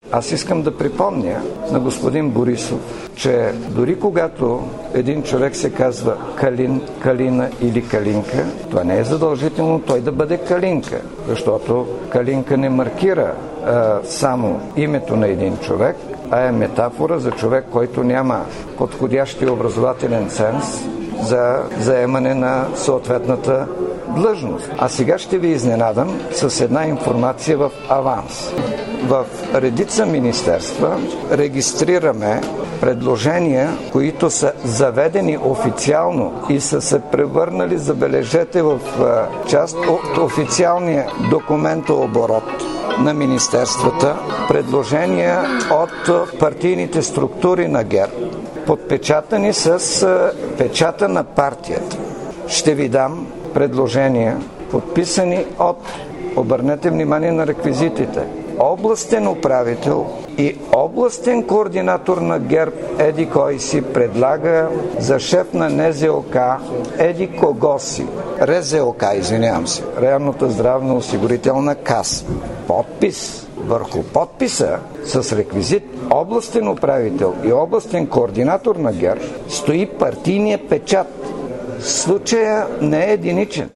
Аз искам да припомня на господин Борисов, че дори когато един човек се казва Калин, Калина или Калинка, това не е задължително той да бъде Калинка, защото Калинка не маркира само името на един човек, а е метафора за човек, който няма подходящия образователен ценз за заемане на съответната длъжност. А сега ще ви изненадам с една информация в аванс. В редица министерства регистрираме предложения, които са заведени официално и са се превърнали, забележете, в част от официалния документооборот на министерствата, предложения от партийните структури на ГЕРБ, подпечатани с печата на партията. Ще ви дам предложения, подписани от, обърнете внимание на реквизитите, областен управител и областен координатор на ГЕРБ еди кой си предлага за шеф на НЗОК еди кого си. РЗОК, извинявам се, Районната здравноосигурителна каса. Подпис. Върху подписа с реквизит областен управител и областен координатор на ГЕРБ стои партийния печат. Случая не е единичен.